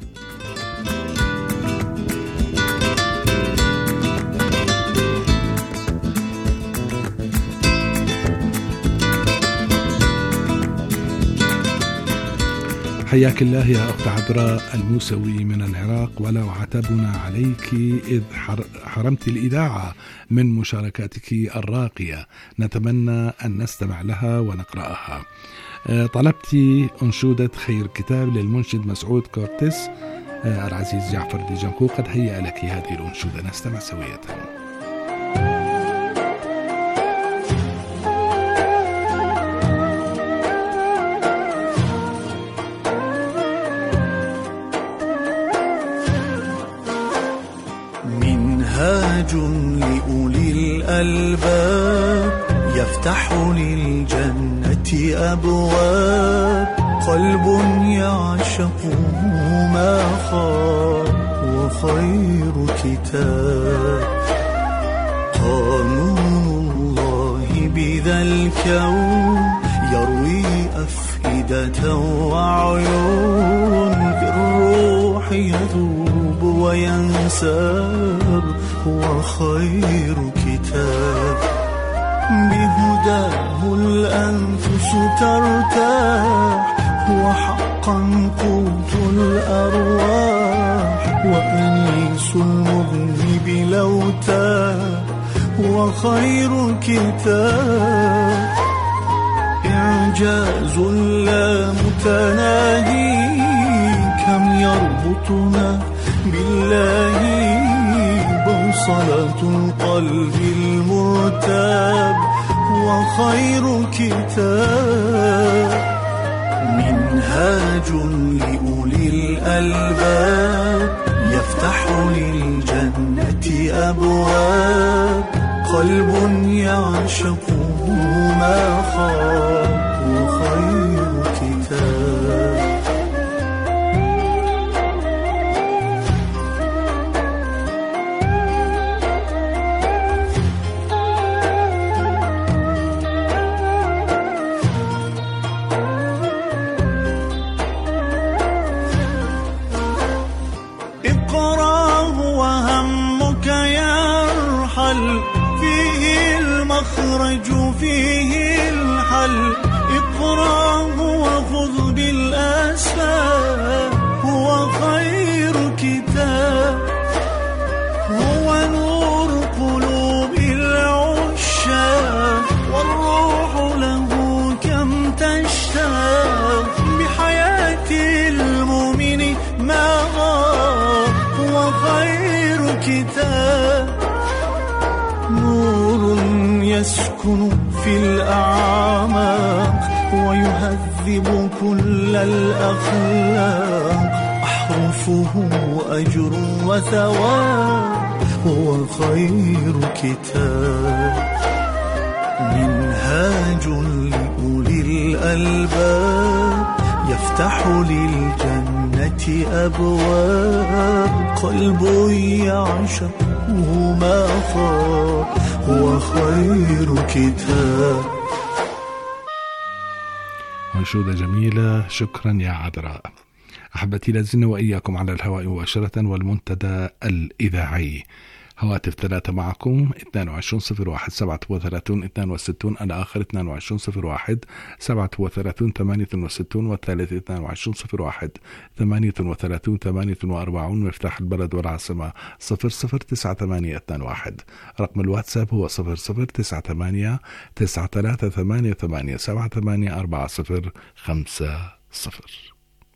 حياك الله يا أخت عذراء الموسوي من العراق، ولو عتبنا عليك إذ حرمت الإذاعة من مشاركاتك الراقية، نتمنى أن نستمع لها ونقرأها. طلبت أنشودة خير كتاب للمنشد مسعود كورتس. العزيز جعفر ديجانكو قد هيأ لك هذه الأنشودة، نستمع سوية. منهاج لأولي الألباب يفتح للجنة أبواب، قلب يعشقه ما خاب وخير كتاب، قانون الله بذا الكون يروي أفئدة وعيون، في الروح يذوب وينساب هو خير كتاب، بهداه الأنفس ترتاح، هو حقا قوت الأرواح، وأنيس المذنب لو تاه هو خير كتاب، إعجاز لا متناهي كم يربطنا بالله، بوصلة القلب المرتاب هو خير كتاب، منهاج لأولي الألباب يفتح للجنة أبواب، قلب يعشقه ما خاب وخير كتاب. فيه المخرج فيه الحل، اقرأه وخذ بالأسباب هو خير كتاب، هو نور قلوب العشاق والروح له كم تشتاق، بحياة المؤمن ما غاب هو خير كتاب، يسكن في الأعماق ويهذب كل الأخلاق. أحرفه أجر وثواب، هو خير كتاب. منهاج لأولي الألباب، يفتح للجنة أبواب. قلب يعشقه ما خاب، هو خير كتاب. أنشودة جميلة، شكرا يا عذراء. أحبتي، لازلنا وإياكم على الهواء مباشرة والمنتدى الإذاعي. هواتف 3 معكم 2201 37 الآخر 2201 37 68 والثالث 2201 38 48. مفتاح البلد والعاصمة 009821. رقم الواتساب هو 0098 9388 784050.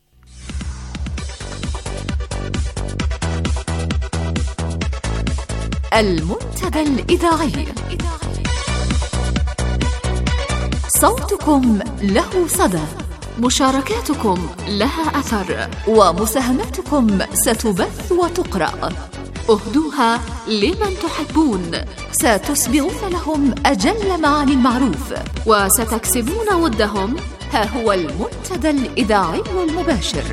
المنتدى الإذاعي، صوتكم له صدى، مشاركاتكم لها أثر، ومساهماتكم ستبث وتقرأ. أهدوها لمن تحبون، ستسبغون لهم أجل معاني المعروف، وستكسبون ودهم. ها هو المنتدى الإذاعي المباشر.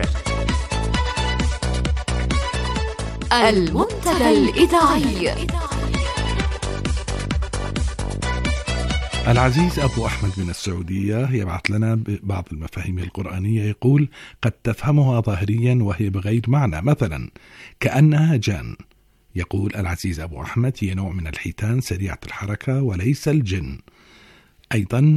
المنتدى الإذاعي. العزيز أبو أحمد من السعودية يبعث لنا بعض المفاهيم القرآنية، يقول: قد تفهمها ظاهريا وهي بغير معنى، مثلا كأنها جان. يقول العزيز أبو أحمد: هي نوع من الحيتان سريعة الحركة وليس الجن. أيضا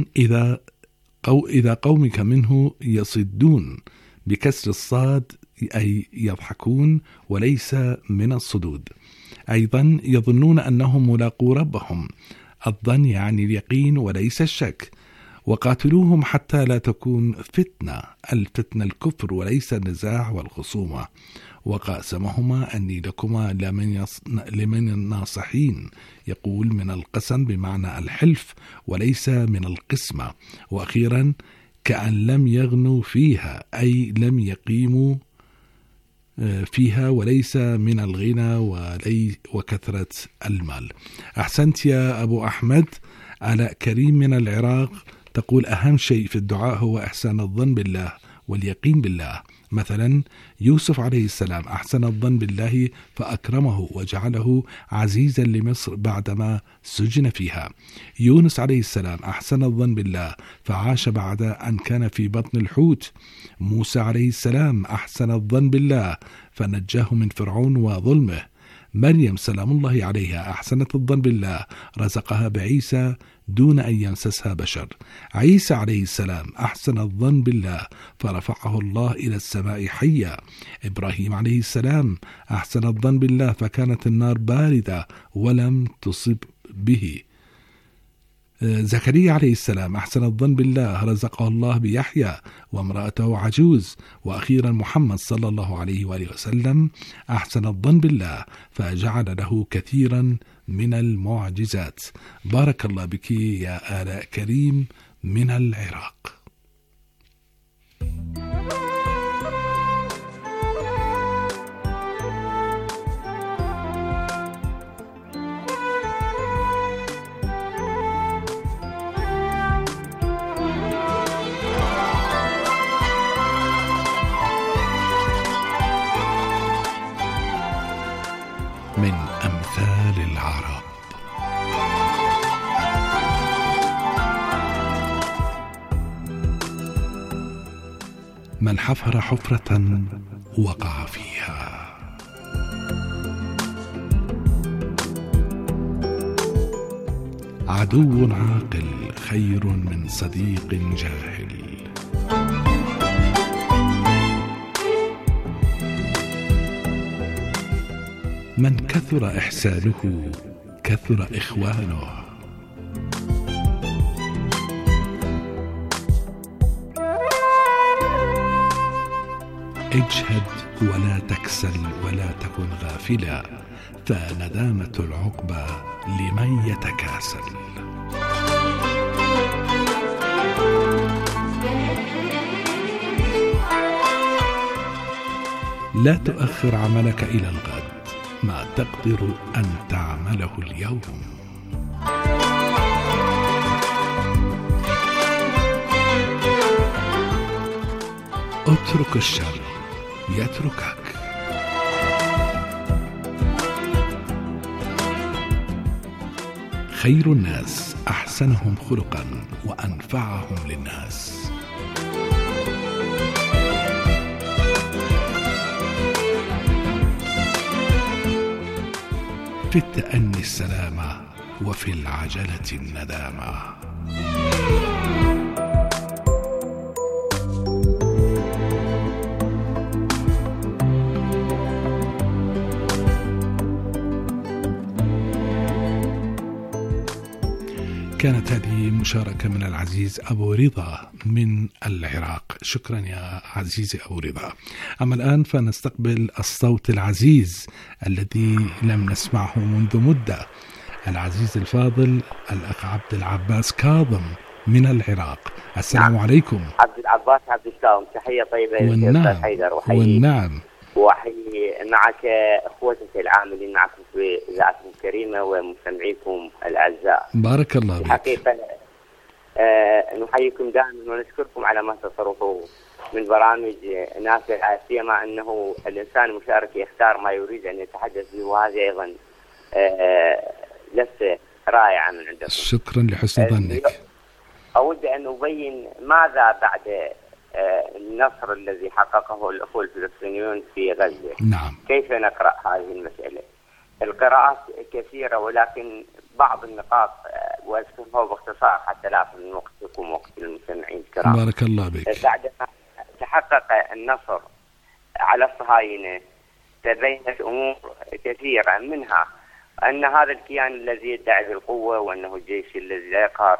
إذا قومك منه يصدون، بكسر الصاد أي يضحكون وليس من الصدود. أيضا يظنون أنهم ملاقو ربهم، الظن يعني اليقين وليس الشك. وقاتلوهم حتى لا تكون فتنة، الفتنة الكفر وليس النزاع والخصومة. وقاسمهما أني لكما لمن الناصحين، يقول من القسم بمعنى الحلف وليس من القسمة. وأخيرا كأن لم يغنوا فيها، أي لم يقيموا فيها وليس من الغنى وكثرة المال. أحسنت يا أبو أحمد. آلاء كريم من العراق تقول: أهم شيء في الدعاء هو إحسان الظن بالله واليقين بالله. مثلا يوسف عليه السلام أحسن الظن بالله فأكرمه وجعله عزيزا لمصر بعدما سجن فيها. يونس عليه السلام أحسن الظن بالله فعاش بعد أن كان في بطن الحوت. موسى عليه السلام أحسن الظن بالله فنجاه من فرعون وظلمه. مريم سلام الله عليها أحسنت الظن بالله رزقها بعيسى دون أن يمسسها بشر. عيسى عليه السلام أحسن الظن بالله فرفعه الله إلى السماء حيا. إبراهيم عليه السلام أحسن الظن بالله فكانت النار باردة ولم تصب به. زكريا عليه السلام أحسن الظن بالله رزقه الله بيحيى وامرأته عجوز. وأخيرا محمد صلى الله عليه وآله وسلم أحسن الظن بالله فجعل له كثيرا من المعجزات. بارك الله بك يا آلاء كريم من العراق. من أمثال العرب: من حفر حفرة وقع فيها. عدو عاقل خير من صديق جاهل. من كثر إحسانه كثر إخوانه. اجهد ولا تكسل ولا تكن غافلا، فندامة العقبى لمن يتكاسل. لا تؤخر عملك إلى الغد، ما تقدر أن تعمله اليوم. اترك الشر يتركك. خير الناس أحسنهم خلقا وأنفعهم للناس. في التأني السلامة وفي العجلة الندامة. كانت هذه مشاركة من العزيز أبو رضا من العراق. شكرا يا عزيزي أبو رضا. أما الآن فنستقبل الصوت العزيز الذي لم نسمعه منذ مدة، العزيز الفاضل الأخ عبد العباس كاظم من العراق. السلام عليكم. عبد العباس عبد الكاظم، تحية طيبة لك حيدر، والنعم وحي معك اخوتك العاملين معكم في اذاعتكم الكريمه ومستمعيكم الاعزاء. بارك الله بك. حقيقه نحييكم دائما ونشكركم على ما تصرفوا من برامج نافعه، سيما انه الانسان المشارك يختار ما يريد ان يتحدث به، وهذه ايضا لسه رائعه من عندكم. شكرا لحسن ظنك. اود ان ابين ماذا بعد النصر الذي حققه الأخوة الفلسطينيون في غزة. نعم. كيف نقرأ هذه المسألة؟ القراءات كثيرة، ولكن بعض النقاط وأذكرها باختصار حتى لا أخذ من وقتكم وقت المستمعين الكرام. بارك الله بك. بعدما تحقق النصر على الصهاينة تبينت أمور كثيرة، منها أن هذا الكيان الذي يدعي القوة وأنه الجيش الذي لا يقهر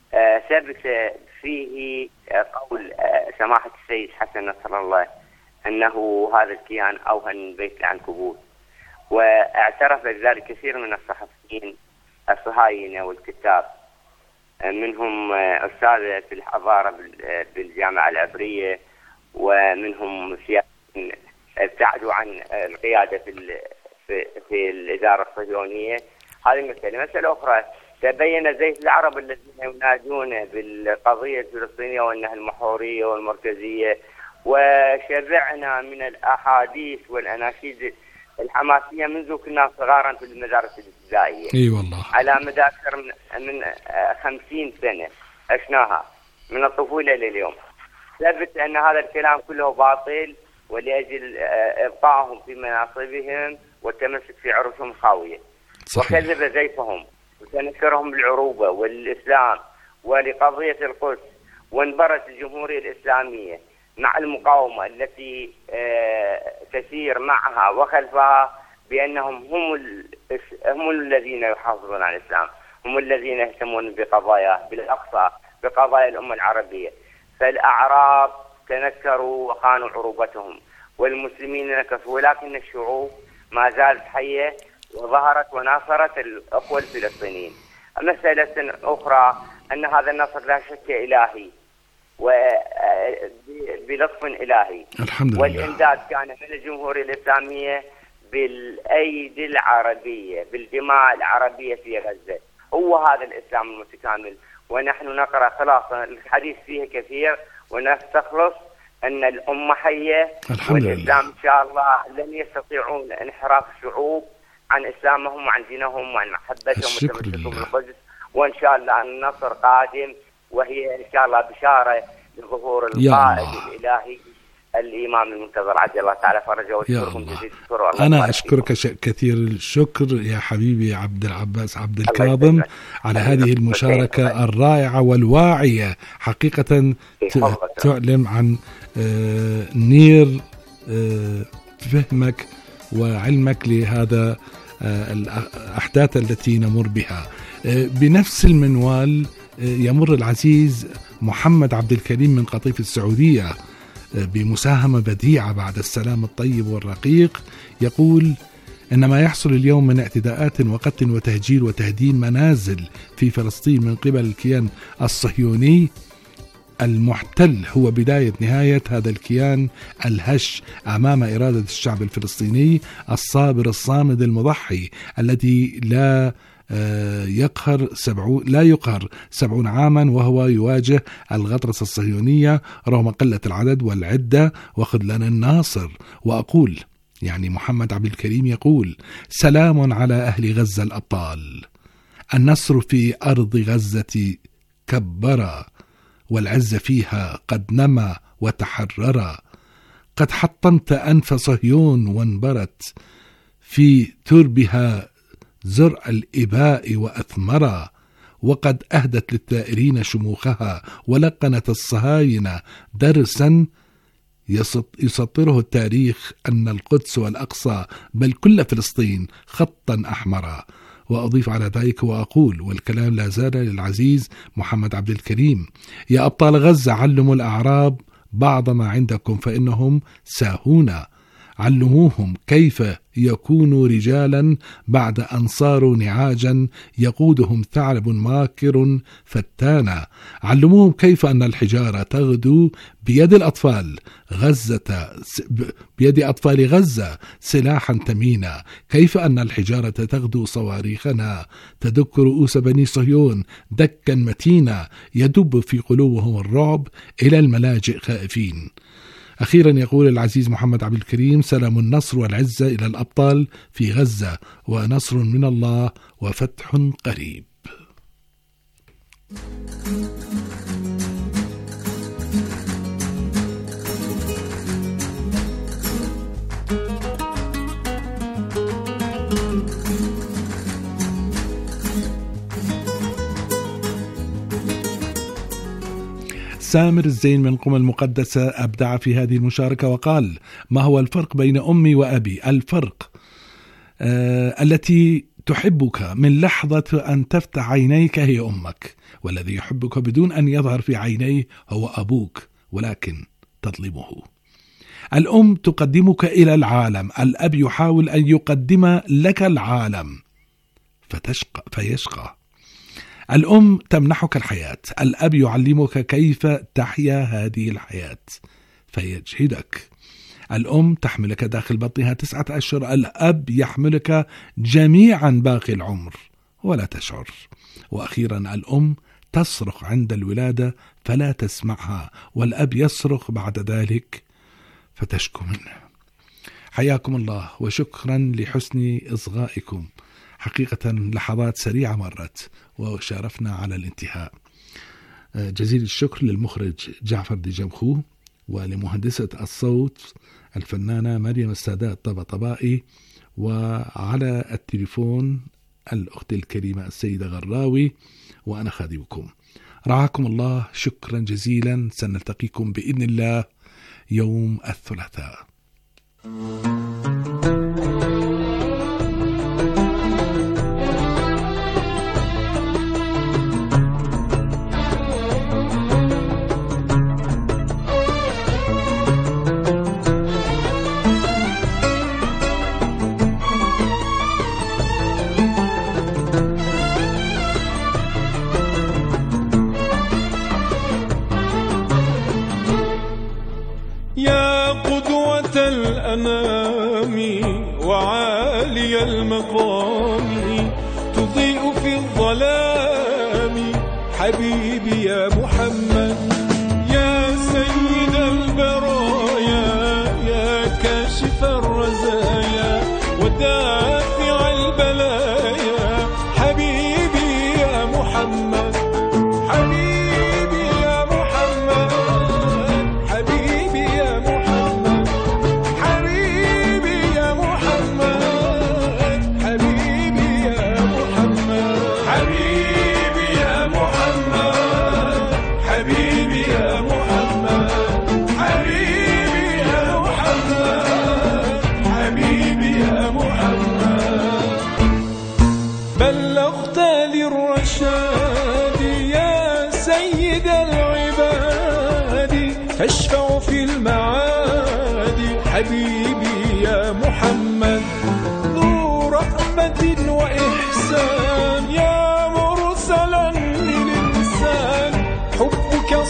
ثبت فيه قول سماحة السيد حسن نصر الله أنه هذا الكيان أوهن بيت العنكبوت، واعترف بذلك كثير من الصحفيين الصهاينة والكتاب، منهم أستاذ في الحضارة بالجامعة العبرية، ومنهم سياسيين ابتعدوا عن القيادة في الإدارة الصهيونية. هذه مسألة أخرى، تبين زيف العرب الذين ينادون بالقضية الفلسطينية وأنها المحورية والمركزية، وشبعنا من الأحاديث والأناشيد الحماسية منذ كنا صغارا في المدارس الابتدائية. اي والله. على مدى أكثر من 50 سنة عشناها من الطفولة لليوم. ثبت أن هذا الكلام كله باطل، ولأجل إبقائهم في مناصبهم والتمسك في عروشهم خاوية. صحيح. وكذب زيفهم وتنكرهم بالعروبة والإسلام ولقضية القدس، وانبرت الجمهورية الإسلامية مع المقاومة التي تسير معها وخلفها بأنهم هم الذين يحافظون على الإسلام، هم الذين يهتمون بقضايا بالأقصى بقضايا الأمة العربية. فالأعراب تنكروا وخانوا عروبتهم، والمسلمين نكثوا، ولكن الشعوب ما زالت حية وظهرت وناصرت الأخوة الفلسطينيين. مسألة أخرى أن هذا النصر لا شك إلهي وبلطف إلهي، الحمد لله. والإمداد كان من الجمهورية الإسلامية بالأيدي العربية، بالدماء العربية في غزة. هو هذا الإسلام المتكامل، ونحن نقرأ خلاصة الحديث فيه كثير، ونستخلص أن الأمة حية، والإسلام إن شاء الله لن يستطيعون انحراف الشعوب عن إسلامهم وعن دينهم وعن محبتهم وتمسكهم بالقدس، وإن شاء الله النصر قادم، وهي إن شاء الله بشارة لظهور القائد الإلهي الإمام المنتظر عجل الله تعالى فرجه. واشكركم جزيل الشكر. أنا أشكرك كثير الشكر يا حبيبي عبد العباس عبد الكاظم على هذه المشاركة الرائعة والواعية، حقيقة تعلم عن نير فهمك وعلمك لهذا الأحداث التي نمر بها. بنفس المنوال يمر العزيز محمد عبد الكريم من قطيف السعودية. بمساهمة بديعة بعد السلام الطيب والرقيق، يقول إن ما يحصل اليوم من اعتداءات وقتل وتهجير وتهديم منازل في فلسطين من قبل الكيان الصهيوني المحتل هو بداية نهاية هذا الكيان الهش أمام إرادة الشعب الفلسطيني الصابر الصامد المضحي الذي لا يقهر 70 عاما وهو يواجه الغطرسة الصهيونية رغم قلة العدد والعدة وخذلان الناصر. وأقول يعني محمد عبد الكريم يقول: سلام على أهل غزة الأبطال، النصر في أرض غزة كبر، والعز فيها قد نمى وتحرر، قد حطمت أنف صهيون وانبرت في تربها زرع الإباء وأثمرا، وقد أهدت للثائرين شموخها ولقنت الصهاينة درسا يسطره التاريخ أن القدس والأقصى بل كل فلسطين خطا أحمرا. وأضيف على ذلك وأقول، والكلام لا زال للعزيز محمد عبد الكريم: يا أبطال غزة، علموا الأعراب بعض ما عندكم فإنهم ساهونا، علموهم كيف يكونوا رجالا بعد أن صاروا نعاجا يقودهم ثعلب ماكر فتانا، علموهم كيف أن الحجارة تغدو بيد أطفال غزة سلاحا ثمينا، كيف أن الحجارة تغدو صواريخنا تدك رؤوس بني صهيون دكا متينا يدب في قلوبهم الرعب إلى الملاجئ خائفين. أخيرا يقول العزيز محمد عبد الكريم: سلام النصر والعزة إلى الأبطال في غزة، ونصر من الله وفتح قريب. سامر الزين من قم المقدسة أبدع في هذه المشاركة وقال: ما هو الفرق بين أمي وأبي؟ الفرق التي تحبك من لحظة أن تفتح عينيك هي أمك، والذي يحبك بدون أن يظهر في عينيه هو أبوك ولكن تظلمه. الأم تقدمك إلى العالم، الأب يحاول أن يقدم لك العالم فيشقى. الأم تمنحك الحياة، الأب يعلمك كيف تحيا هذه الحياة فيجهدك. الأم تحملك داخل بطنها 9 أشهر، الأب يحملك جميعا باقي العمر ولا تشعر. وأخيرا الأم تصرخ عند الولادة فلا تسمعها، والأب يصرخ بعد ذلك فتشكو منه. حياكم الله وشكرا لحسن إصغائكم، حقيقة لحظات سريعة مرت وشارفنا على الانتهاء. جزيل الشكر للمخرج جعفر دي جمخو، ولمهندسة الصوت الفنانة مريم السادات طبطبائي، وعلى التليفون الأخت الكريمة السيدة غراوي، وأنا خادمكم. رعاكم الله، شكرا جزيلا. سنلتقيكم بإذن الله يوم الثلاثاء. وعالي المقام تضيء في الظلام، حبيبي يا محمد يا سيد البرايا، يا كاشف الرزايا ودافع البلايا، حبيبي يا محمد، حبيبي يا محمد، حبيبي يا محمد، حبيبي يا محمد، حبيبي تشفع في المعادي حبيبي